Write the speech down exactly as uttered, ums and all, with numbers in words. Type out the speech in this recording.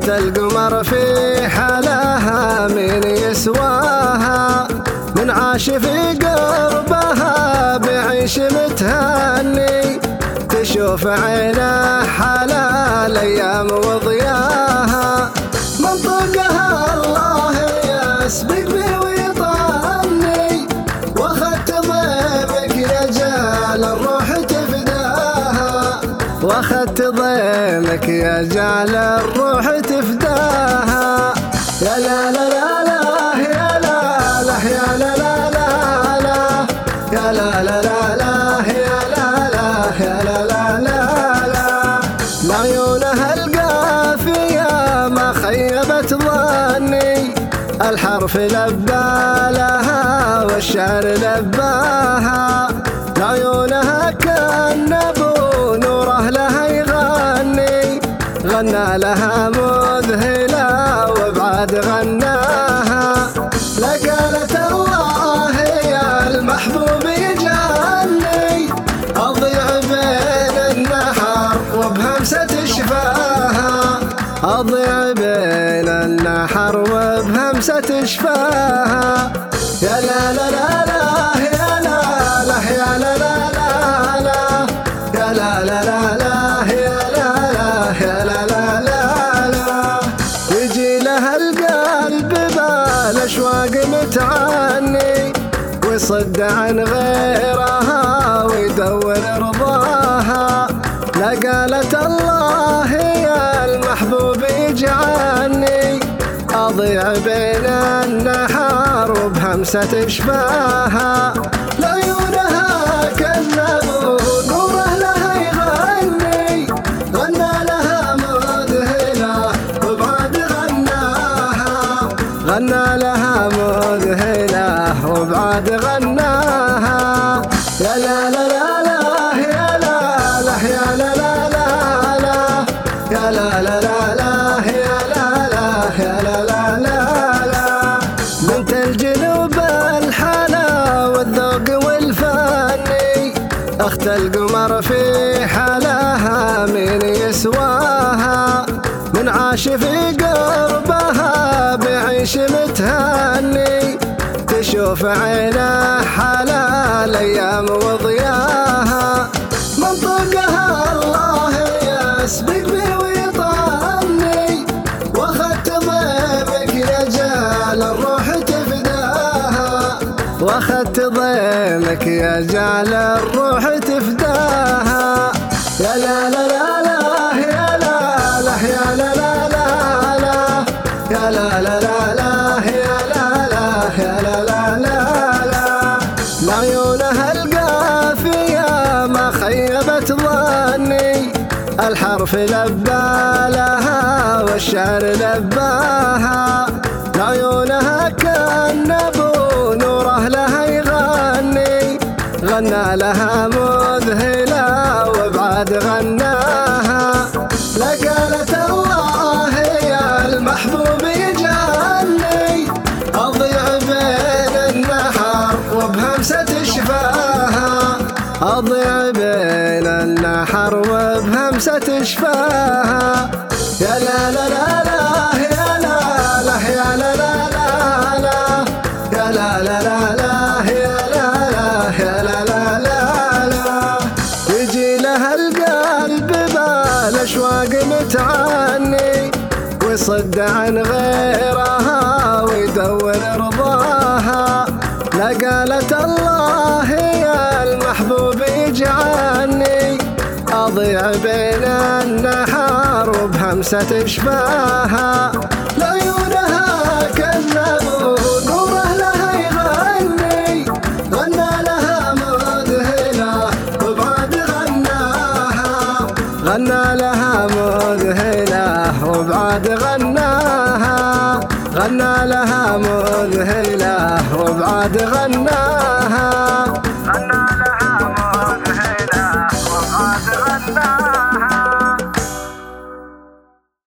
أخت القمر في حلاها من يسواها، من عاش في قربها بيعيش متهني، تشوف عينه حلال أيام وضياها، منطقها الله يسبق بي ويطعني، واخدت ضيمك يا جال الروح تفداها، واخدت ضيمك يا جال الروح تفداها. يا لا لا لا لا يا لا لا يا لا لا لا لا يا لا لا لا لا يا لا لا يا لا لا لا لا، لعيونها القافية ما خيبت ظني، الحرف لبى لها والشعر لباها، لعيونها كان ابو نوره لها يغني، غنى لها مذهلة وبعد غناها، لقالت الله يا المحبوب يجعلني أضيع بين النحر وبهمسة شفاها، أضيع بين النحر وبهمسة شفاها. يا لا لا لا لا يا لا لا يا لا لا لا لا يا لا لا لا لا يا لا لا يا لا لا لا لا، يجي لها القلب بالأشواق متعني، ويصد عن غيرها ويدور رضاها، لقالت الله يا المحبوب يجعلني أضيع بين النحر وبهمسة شفاها، لعيونها كالنبو نوره لها يغني، غنى لها مذهلة وبعد غناها، غنى لها مذهلة وبعد غناها. يا لا لا لا لا يا لا لا يا لا لا لا لا يا لا لا لا لا يا لا لا يا لا لا لا لا، بنت الجنوب الحلا والذوق والفني، أخت القمر في حلاها من يسواها، من عاش في قربها بيعيش متهني، تشوف عينه حلال أيام وضياها، منطقها الله يسبق بي ويطعني، واخدت ضيمك يا جال الروح تفداها، واخدت ضيمك يا جال الروح تفداها. يا لا لا لا لا يا لا لا يا لا لا لا لا يا لا لا لا لا يا لا لا يا لا لا لا لا، لعيونها القافية ما خيبت ظني، الحرف لبى لها والشعر لباها، لعيونها كان ابو نوره لها يغني، غنى لها مذهلة وبعد غناها، لقالت الله يا المحبوب يجعلني أضيع بين النحر وبهمسة شفاها، أضيع بين النحر وبهمسة شفاها. يا لا لا لا لا يا لا لا يا لا لا لا لا يا لا لا لا لا يا لا لا يا لا لا لا لا، يجي لها القلب بالأشواق متعني، ويصد عن غيرها ويدور رضاها، لقالت الله يا المحبوب يجعلني أضيع بين النحر وبهمسة شفاها، لعيونها كالنبو نوره لها يغني، غنى لها مذهلة وبعد غناها، غنى لها مذهلة وبعد غناها، غنى لها مذهلة وبعد غناها.